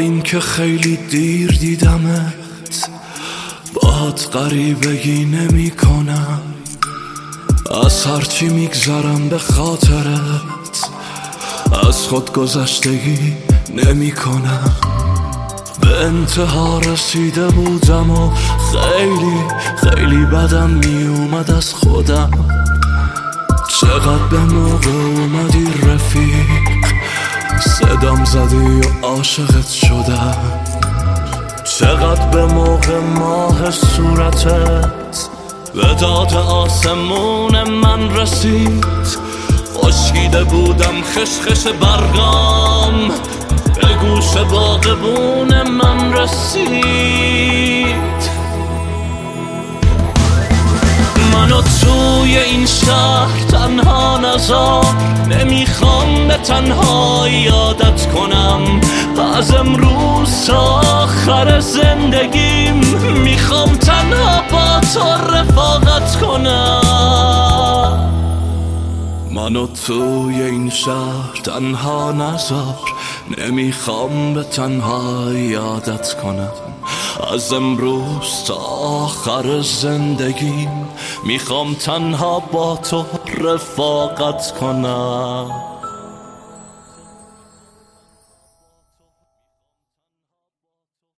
اینکه خیلی دیر دیدمت، باهات غریبگی نمی کنم. از هرچی میگذرم به خاطرت، از خود گذشتگی نمی کنم. به انتها رسیده بودم و خیلی بدم می اومد از خودم. چقدر به موقع اومدی رفیق، صدام زدی و عاشقت شدم. چقدر به موقع ماه صورتت به داد آسمون من رسید. خشکیده بودم خشخش برگام، به گوش باغبون من رسید. منو توی این شهر تنها نذار، نمیخوام به تنهایی عادت کنم. از امروز تا آخر زندگیم میخوام تنها با تو رفاقت کنم. منو توی این شهر تنها نذار، نمیخوام به تنهایی عادت کنم. از امروز تا آخر زندگیم میخوام تنها با تو رفاقت کنم.